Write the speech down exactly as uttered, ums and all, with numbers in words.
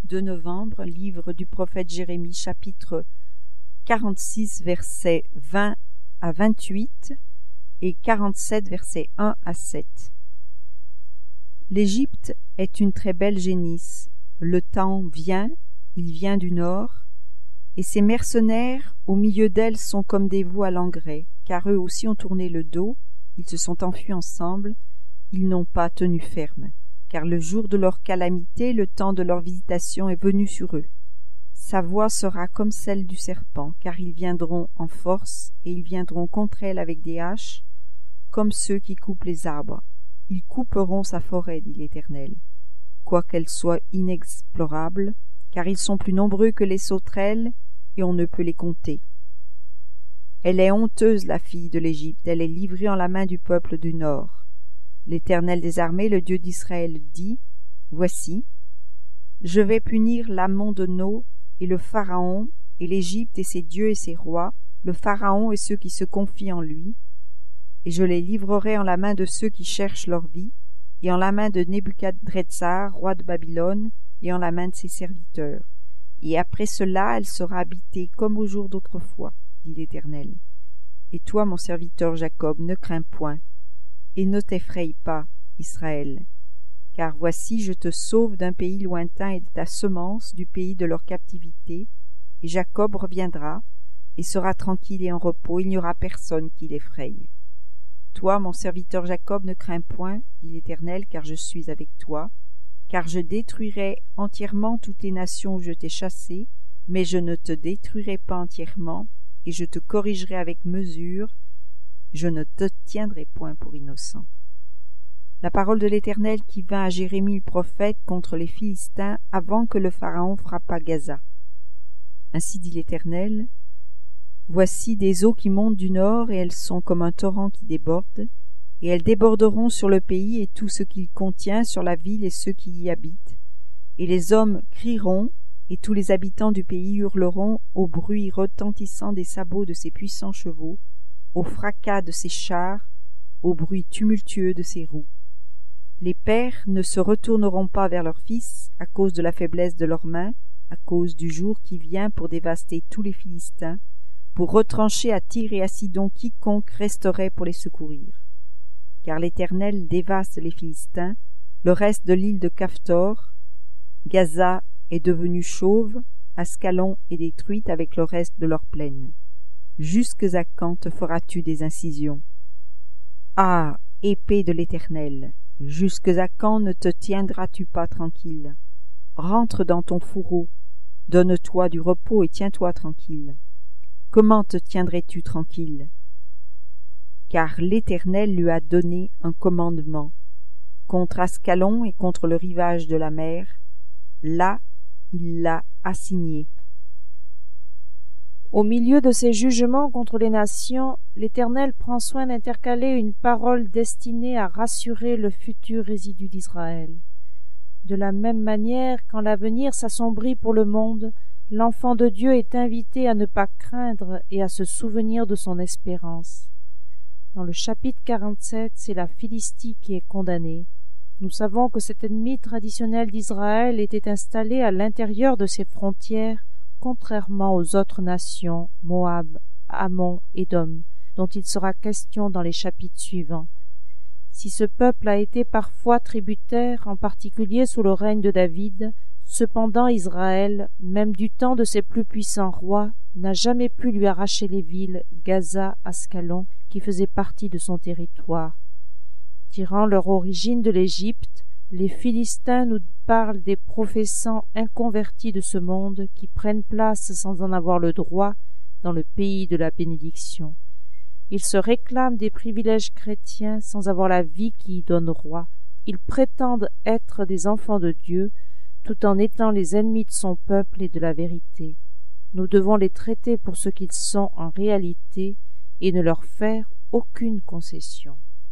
deux novembre, livre du prophète Jérémie, chapitre quarante-six, versets vingt à vingt-huit et quarante-sept, versets un à sept. L'Égypte est une très belle génisse. Le temps vient, il vient du nord, et ses mercenaires au milieu d'elle sont comme des veaux à l'engrais, car eux aussi ont tourné le dos, ils se sont enfuis ensemble, ils n'ont pas tenu ferme, car le jour de leur calamité, le temps de leur visitation est venu sur eux. Sa voix sera comme celle du serpent, car ils viendront en force, et ils viendront contre elle avec des haches, comme ceux qui coupent les arbres. Ils couperont sa forêt, dit l'Éternel, quoiqu'elle soit inexplorable, car ils sont plus nombreux que les sauterelles, et on ne peut les compter. Elle est honteuse, la fille de l'Égypte, elle est livrée en la main du peuple du Nord. L'Éternel des armées, le Dieu d'Israël, dit, « Voici, je vais punir l'amont de No et le Pharaon, et l'Égypte et ses dieux et ses rois, le Pharaon et ceux qui se confient en lui, et je les livrerai en la main de ceux qui cherchent leur vie, et en la main de Nebuchadrezzar, roi de Babylone, et en la main de ses serviteurs. Et après cela, elle sera habitée comme au jour d'autrefois, dit l'Éternel. Et toi, mon serviteur Jacob, ne crains point, et ne t'effraie pas, Israël, car voici, je te sauve d'un pays lointain et de ta semence, du pays de leur captivité, et Jacob reviendra, et sera tranquille et en repos, il n'y aura personne qui l'effraie. Toi, mon serviteur Jacob, ne crains point, dit l'Éternel, car je suis avec toi, car je détruirai entièrement toutes les nations où je t'ai chassé, mais je ne te détruirai pas entièrement, et je te corrigerai avec mesure, je ne te tiendrai point pour innocent. La parole de l'Éternel qui vint à Jérémie le prophète contre les Philistins avant que le Pharaon frappât Gaza. Ainsi dit l'Éternel, voici des eaux qui montent du nord, et elles sont comme un torrent qui déborde, et elles déborderont sur le pays et tout ce qu'il contient, sur la ville et ceux qui y habitent. Et les hommes crieront, et tous les habitants du pays hurleront au bruit retentissant des sabots de ses puissants chevaux, au fracas de ses chars, au bruit tumultueux de ses roues. Les pères ne se retourneront pas vers leurs fils à cause de la faiblesse de leurs mains, à cause du jour qui vient pour dévaster tous les Philistins, pour retrancher à Tyr et à Sidon quiconque resterait pour les secourir. Car l'Éternel dévaste les Philistins, le reste de l'île de Caphtor, Gaza est devenue chauve, Ascalon est détruite avec le reste de leur plaine. Jusques à quand te feras-tu des incisions? Ah, épée de l'Éternel, jusques à quand ne te tiendras-tu pas tranquille? Rentre dans ton fourreau, donne-toi du repos et tiens-toi tranquille. Comment te tiendrais-tu tranquille? Car l'Éternel lui a donné un commandement contre Ascalon et contre le rivage de la mer. Là, il l'a assigné. Au milieu de ses jugements contre les nations, l'Éternel prend soin d'intercaler une parole destinée à rassurer le futur résidu d'Israël. De la même manière, quand l'avenir s'assombrit pour le monde, l'enfant de Dieu est invité à ne pas craindre et à se souvenir de son espérance. Dans le chapitre quarante-sept, c'est la Philistie qui est condamnée. Nous savons que cet ennemi traditionnel d'Israël était installé à l'intérieur de ses frontières, contrairement aux autres nations, Moab, Ammon, Édom, dont il sera question dans les chapitres suivants. Si ce peuple a été parfois tributaire, en particulier sous le règne de David, cependant Israël, même du temps de ses plus puissants rois, n'a jamais pu lui arracher les villes, Gaza, Ascalon, qui faisaient partie de son territoire. Tirant leur origine de l'Égypte, les Philistins nous parlent des professants inconvertis de ce monde qui prennent place sans en avoir le droit dans le pays de la bénédiction. Ils se réclament des privilèges chrétiens sans avoir la vie qui y donne roi. Ils prétendent être des enfants de Dieu, tout en étant les ennemis de son peuple et de la vérité. Nous devons les traiter pour ce qu'ils sont en réalité et ne leur faire aucune concession.